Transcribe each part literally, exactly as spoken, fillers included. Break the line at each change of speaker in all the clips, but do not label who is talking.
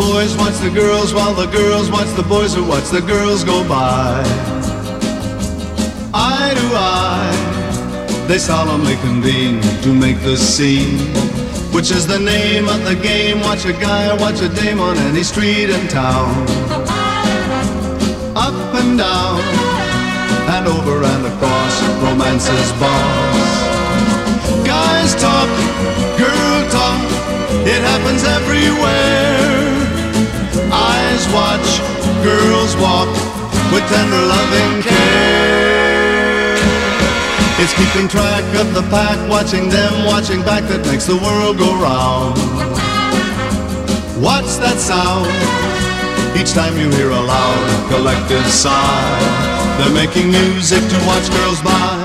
boys watch the girls while the girls watch the boys who watch the girls go by. Eye to eye, they solemnly convene to make the scene, which is the name of the game. Watch a guy or watch a dame on any street in town. Up and down, and over and across, romance's boss. Guys talk, girl talk, it happens everywhere. Eyes watch, girls walk, with tender loving care. It's keeping track of the pack, watching them, watching back, that makes the world go round. What's that sound? Each time you hear a loud collective sigh. They're making music to watch girls by.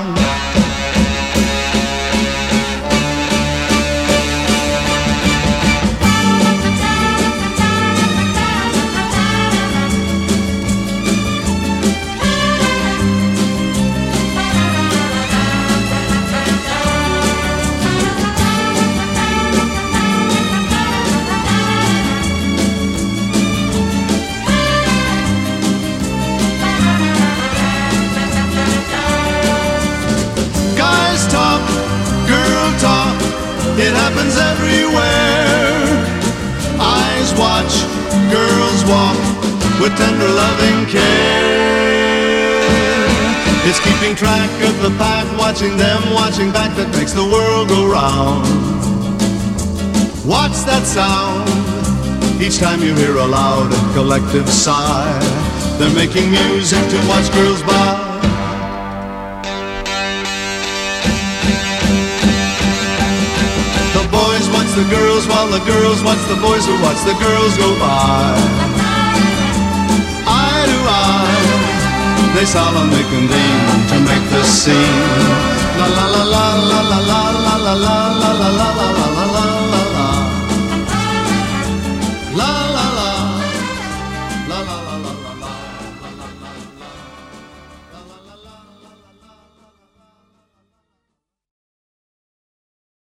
It happens everywhere. Eyes watch, girls walk, with tender loving care. It's keeping track of the pack, watching them, watching back, that makes the world go round. What's that sound? Each time you hear a loud and collective sigh. They're making music to watch girls by. The girls while the girls watch the boys who watch the girls go by. Eye to eye, they solemnly convene to make the scene,